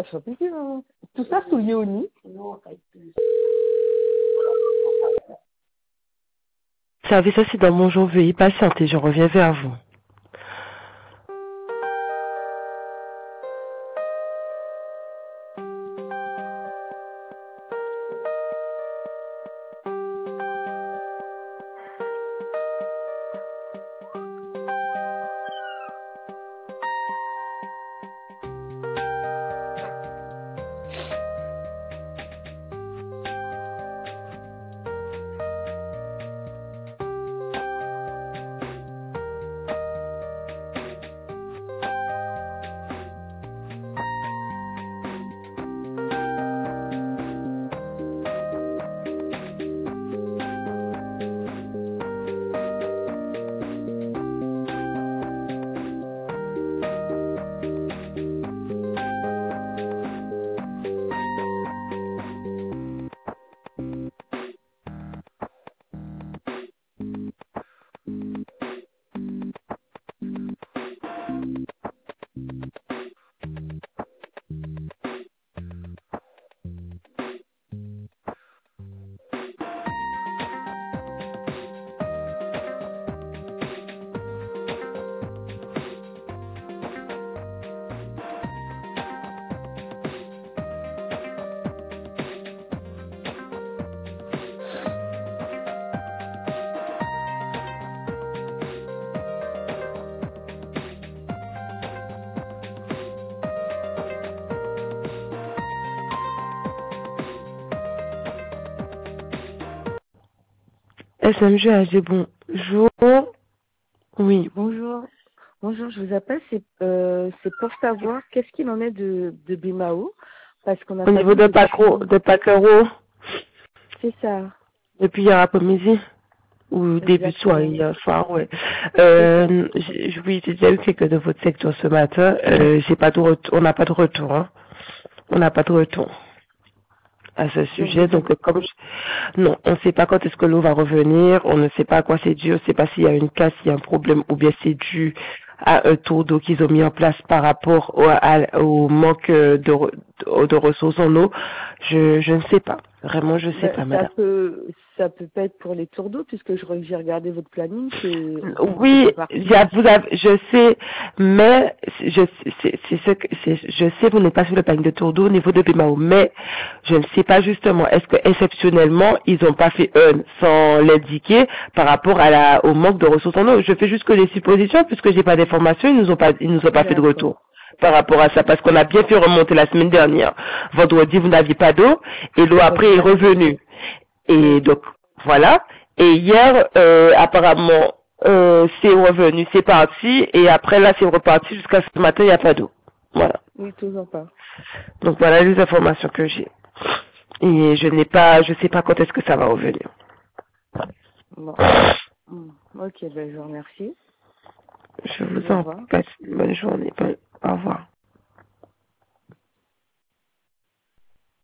faire plaisir. Hein. Tout ça sous Léonie. Service aussi dans mon jour, veuillez patienter, je reviens vers vous. SMG AG, bonjour. Oui. Bonjour. Bonjour, je vous appelle, c'est pour savoir qu'est-ce qu'il en est de Bimao. Parce qu'on a Au niveau de Pacero, C'est ça. depuis hier après-midi ou début de soirée, Exactement. hier soir, ouais. C'est ça. Oui, j'ai déjà eu quelques de votre secteur ce matin. J'ai pas de on n'a pas de retour, hein. On n'a pas de retour à ce sujet. Donc, non, on ne sait pas quand est-ce que l'eau va revenir. On ne sait pas à quoi c'est dû. On ne sait pas s'il y a une casse, s'il y a un problème, ou bien c'est dû à un tour d'eau qu'ils ont mis en place par rapport au manque de ressources en eau. Je ne sais pas. Vraiment, je ne sais pas, madame. Ça peut pas être pour les tours d'eau, puisque j'ai regardé votre planning. Oui, je sais, mais je sais, vous n'êtes pas sur le planning de tour d'eau au niveau de Bimao, mais je ne sais pas justement, est-ce que exceptionnellement, ils n'ont pas fait un sans l'indiquer par rapport au manque de ressources en eau. Je fais juste que les suppositions, puisque j'ai pas d'informations, ils nous ont pas fait de retour par rapport à ça, parce qu'on a bien fait remonter la semaine dernière. Vendredi, vous n'aviez pas d'eau, et l'eau après est revenue. Et donc, voilà. Et hier, apparemment, c'est revenu, c'est parti, et après là, c'est reparti jusqu'à ce matin, il n'y a pas d'eau. Voilà. Oui, toujours pas. Donc voilà les informations que j'ai. Et je sais pas quand est-ce que ça va revenir. Bon. Ok, ben je vous remercie. Je vous en passe une bonne journée. Au revoir.